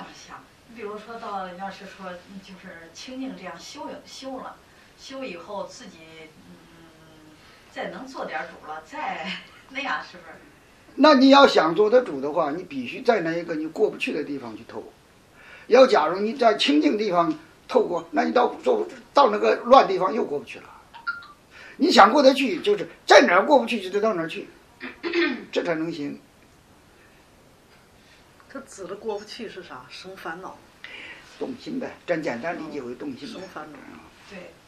样想，你比如说到要是说就是清净这样修了，修以后自己再能做点主了，再那样是不是？ 那你要想做得主的话，你必须在那一个你过不去的地方去透。要假如你在清净地方透过，那你到那个乱地方又过不去了。你想过得去，就是在哪儿过不去就得到哪儿去，这才能行。 他指的过不去是啥？生烦恼。 动心呗，咱简单理解为动心呗。 生烦恼。 对。